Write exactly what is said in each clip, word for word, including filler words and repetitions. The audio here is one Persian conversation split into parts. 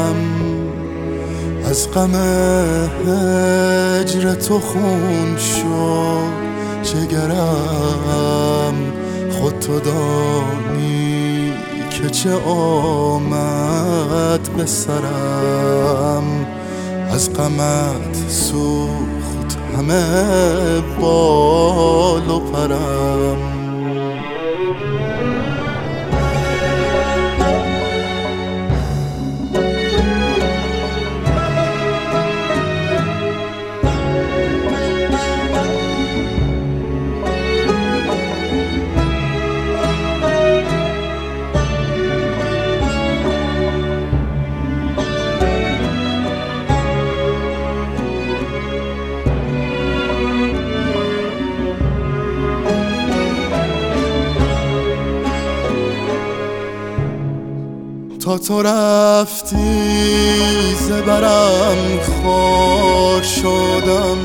پرم، از غم هجر تو خون شد جگرم. خود تو دانی که چه آمد به سرم، از غمت سوخت همه بال و پرم. تا تو رفتی زبرم خار شدم،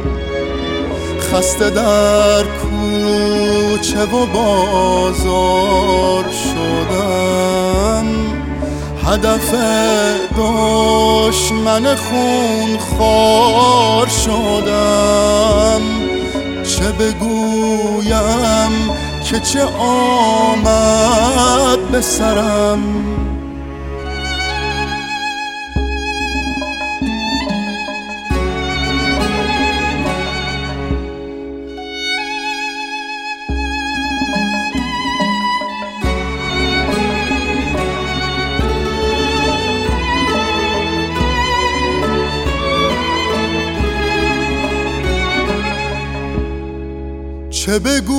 خسته در کوچه و بازار شدم. هدف دشمن خون خوار شدم. چه بگویم که چه آمد به سرم، چه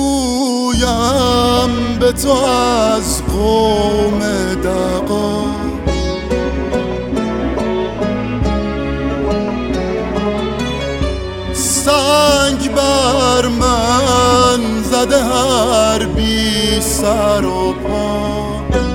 بگویم به تو از قوم دغا. سنگ بر من زده هر بی سر و پا.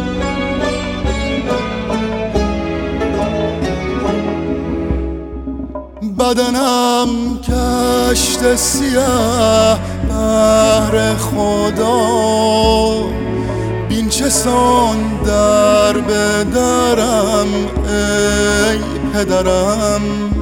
بدنم کشت سیاه بهر خدا، بین چه سان در بدرم ای پدرم.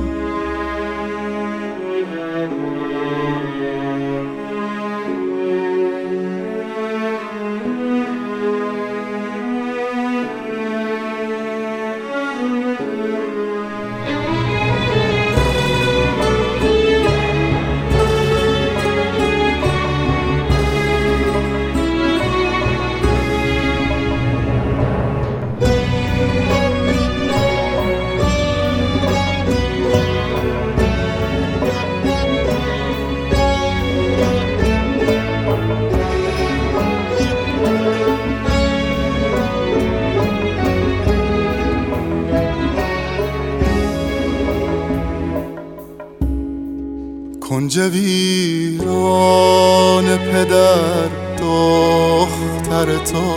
کنج ویران پدر دختر تو،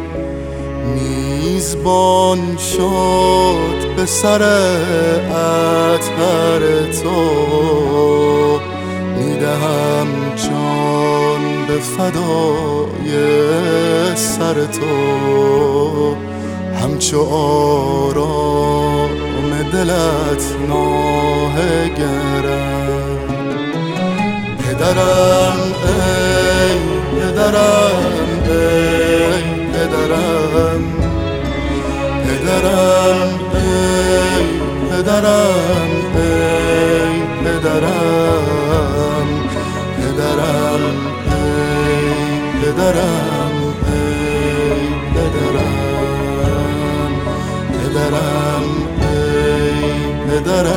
میزبان شد به سر عطر تو. میدهم جان به فدای سر تو، همچو آرام دلت ناهه گرم. پدرم ای پدرم ای پدرم، پدرم ای پدرم ای پدرم، پدرم ای پدرم ای پدرم، پدرم ای پدرم.